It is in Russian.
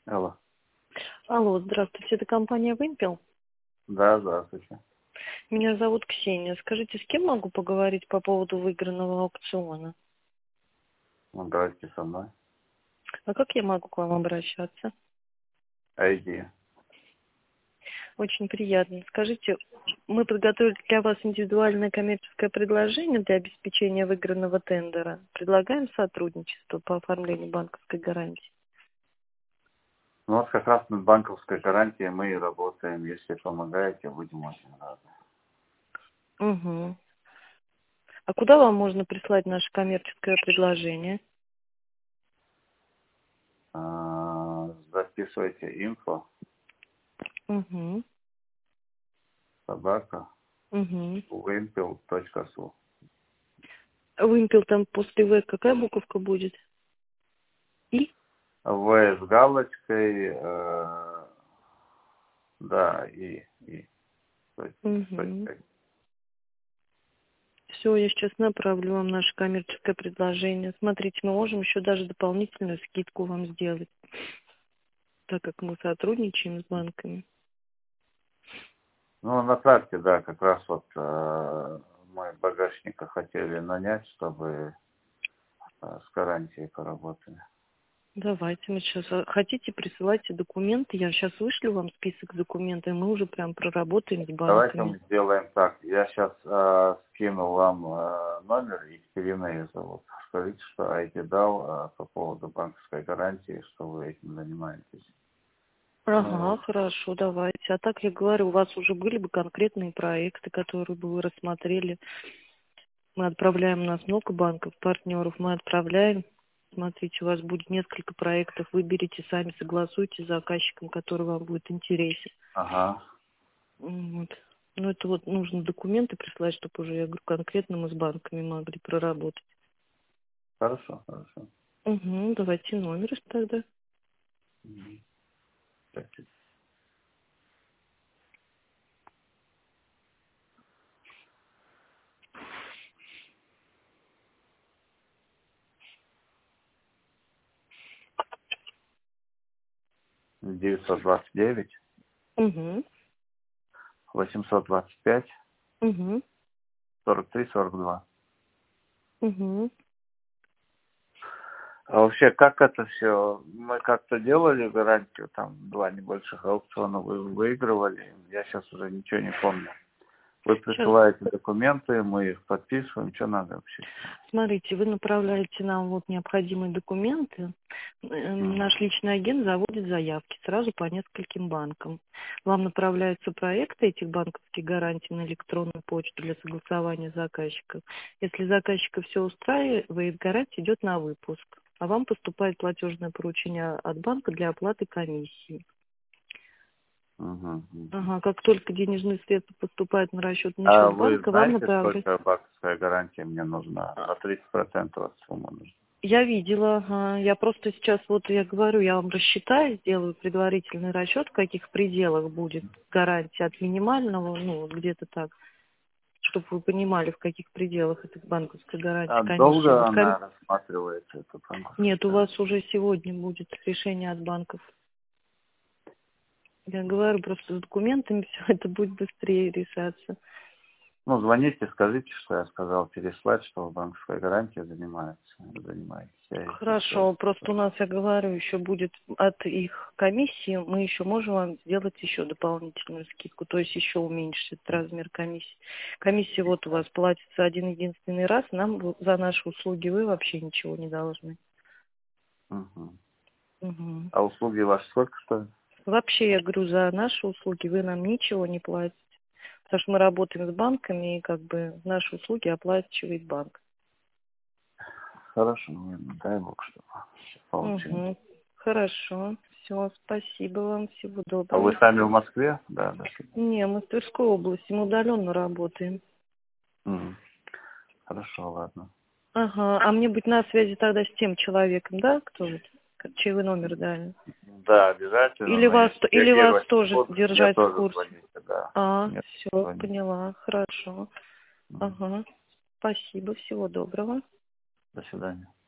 Алло. Алло, здравствуйте, это компания «Вымпел». Да, здравствуйте. Меня зовут Ксения. Скажите, с кем могу поговорить по поводу выигранного аукциона? Ну, давайте со мной. А как я могу к вам обращаться? ID. Очень приятно. Скажите, мы подготовили для вас индивидуальное коммерческое предложение для обеспечения выигранного тендера. Предлагаем сотрудничество по оформлению банковской гарантии. Ну, вот как раз над банковской гарантией мы и работаем. Если помогаете, будем очень рады. Угу. А куда вам можно прислать наше коммерческое предложение? Записывайте info, Угу. собака, Угу. wimpel.su. Вымпел там после «В» какая буковка будет? И? В с галочкой, да, и. Угу. Все, я сейчас направлю вам наше коммерческое предложение. Смотрите, мы можем еще даже дополнительную скидку вам сделать, так как мы сотрудничаем с банками. Ну, направьте, да, как раз вот мы багажника хотели нанять, чтобы с гарантией поработали. Давайте мы сейчас... Хотите, присылайте документы. Я сейчас вышлю вам список документов, и мы уже прям проработаем с Давайте банками. мы сделаем так. Я сейчас скину вам номер, Екатерина ее зовут. Скажите, что IT дал по поводу банковской гарантии, что вы этим занимаетесь. Ага, Ну, хорошо, давайте. А так, я говорю, у вас уже были бы конкретные проекты, которые бы вы рассмотрели. Мы отправляем, у нас много банков, партнеров, мы отправляем. Смотрите, у вас будет несколько проектов, выберите сами, согласуйте с заказчиком, который вам будет интересен. ага, Вот. Ну, это вот нужно документы прислать, чтобы уже, я говорю, конкретно мы с банками могли проработать. хорошо, хорошо. Угу, давайте номер тогда. Мгм. Так, 929 Угу, 825 угу, 43 42. угу. А вообще, как это все? Мы как-то делали гарантию, там, 2 небольших аукциона вы выигрывали. Я сейчас уже ничего не помню. Вы Сейчас, присылаете документы, мы их подписываем. Что надо вообще? смотрите, вы направляете нам вот необходимые документы. Мгм. Наш личный агент заводит заявки сразу по нескольким банкам. Вам направляются проекты этих банковских гарантий на электронную почту для согласования с заказчиком. Если заказчика все устраивает, гарантия идет на выпуск, а вам поступает платежное поручение от банка для оплаты комиссии. Мгм, мгм. Ага, как только денежные средства поступают на расчетный А счет вы банка, вам знаете, направляют. сколько банковская гарантия мне нужна? На 30% от суммы нужна. Я видела, ага. Я просто сейчас, вот я говорю, я вам рассчитаю, сделаю предварительный расчет, в каких пределах будет гарантия от минимального, ну, вот где-то так, чтобы вы понимали, в каких пределах эта банковская гарантия А комиссии. долго Вот она рассматривается, эта банковская Нет, у вас гарантия? уже сегодня будет решение от банков. Я говорю, просто с документами все это будет быстрее решаться. Ну, звоните, скажите, что я сказал, переслать, что банковская гарантия занимаетесь. Я интересуюсь. Хорошо, просто у нас, я говорю, еще будет от их комиссии, мы еще можем вам сделать еще дополнительную скидку, то есть еще уменьшить этот размер комиссии. Комиссия вот у вас платится один единственный раз, нам за наши услуги вы вообще ничего не должны. Мгм. Мгм. А услуги ваши сколько стоят? Вообще, я говорю, за наши услуги вы нам ничего не платите, потому что мы работаем с банками, и как бы наши услуги оплачивает банк. Хорошо, ну, дай бог, что получим. Угу. Хорошо, все, спасибо вам, всего А вы доброго. сами в Москве? Да, да. Не, мы в Тверской области, мы удаленно работаем. Мгм. Хорошо, ладно. Ага, а мне быть на связи тогда с тем человеком, да, кто вот, чей вы номер дали? Да, обязательно, но если Или вас реагировать не тоже буду, мне держать в тоже курсе? звоните, да. А, Мне все, звоните. поняла, хорошо. Мгм. Ага, спасибо, всего доброго. До свидания.